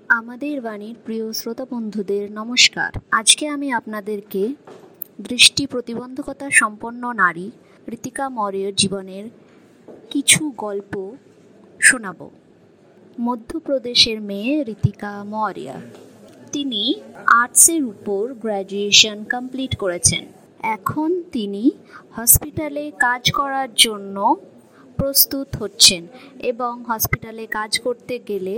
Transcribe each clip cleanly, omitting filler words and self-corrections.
আমাদের বাণীর প্রিয় শ্রোতা বন্ধুদের নমস্কার। আজকে আমি আপনাদেরকে দৃষ্টি প্রতিবন্ধকতা সম্পন্ন নারী ঋতিকা মৌর্যের জীবনের কিছু গল্প শোনাব। মধ্যপ্রদেশের মেয়ে ঋতিকা মৌর্য, তিনি আর্টসের উপর গ্র্যাজুয়েশন কমপ্লিট করেছেন। এখন তিনি হসপিটালে কাজ করার জন্য প্রস্তুত হচ্ছেন এবং হসপিটালে কাজ করতে গেলে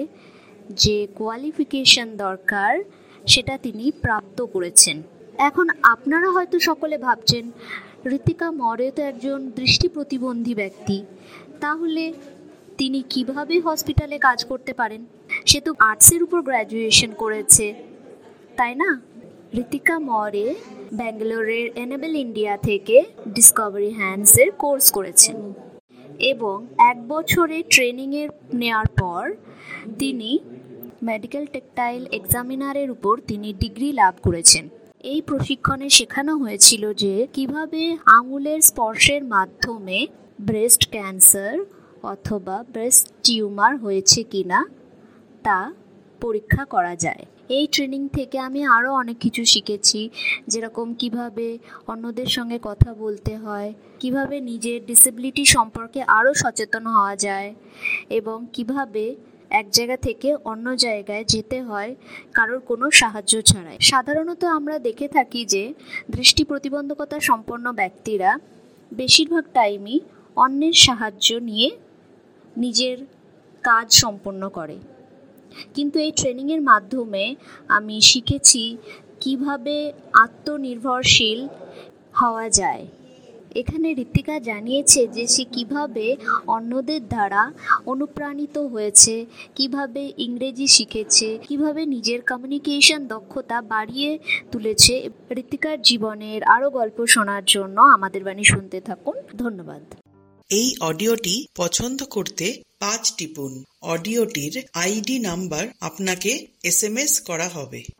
যে কোয়ালিফিকেশন দরকার সেটা তিনি প্রাপ্ত করেছেন। এখন আপনারা হয়তো সকলে ভাবছেন, ঋতিকা মৌর্য তো একজন দৃষ্টি প্রতিবন্ধী ব্যক্তি, তাহলে তিনি কিভাবে হসপিটালে কাজ করতে পারেন? সে তো আর্টসের উপর গ্র্যাজুয়েশন করেছে, তাই না? ঋতিকা মৌর্য ব্যাঙ্গালোরের এনেবল ইন্ডিয়া থেকে ডিসকভারি হ্যান্ডসের কোর্স করেছেন এবং 1 বছরের ট্রেনিংয়ের নেওয়ার পর তিনি মেডিকেল টেক্সটাইল এক্সামিনারের উপর তিনি ডিগ্রি লাভ করেছেন। এই প্রশিক্ষণে শেখানো হয়েছিল যে কিভাবে আঙুলের স্পর্শের মাধ্যমে ব্রেস্ট ক্যান্সার অথবা ব্রেস্ট টিউমার হয়েছে কিনা তা পরীক্ষা করা যায়। এই ট্রেনিং থেকে আমি আরও অনেক কিছু শিখেছি, যেরকম কিভাবে অন্যদের সঙ্গে কথা বলতে হয়, কিভাবে নিজের ডিসেবিলিটি সম্পর্কে আরও সচেতন হওয়া যায় এবং কিভাবে এক জায়গা থেকে অন্য জায়গায় যেতে হয় কারোর কোনো সাহায্য ছাড়াই। সাধারণত আমরা দেখে থাকি যে দৃষ্টি প্রতিবন্ধকতা সম্পন্ন ব্যক্তিরা বেশিরভাগ টাইমই অন্যের সাহায্য নিয়ে নিজের কাজ সম্পন্ন করে, কিন্তু এই ট্রেনিংয়ের মাধ্যমে আমি শিখেছি কিভাবে আত্মনির্ভরশীল হওয়া যায়। এখানে ঋতিকা জানিয়েছে যে সে কিভাবে অন্যদের দ্বারা অনুপ্রাণিত হয়েছে, কিভাবে ইংরেজি শিখেছে, কিভাবে নিজের কমিউনিকেশন দক্ষতা বাড়িয়ে তুলেছে। ঋতিকার জীবনের আরও গল্প শোনার জন্য আমাদের বাণী শুনতে থাকুন। ধন্যবাদ। এই অডিওটি পছন্দ করতে 5 টিপুন। অডিওটির আইডি নাম্বার আপনাকে SMS করা হবে।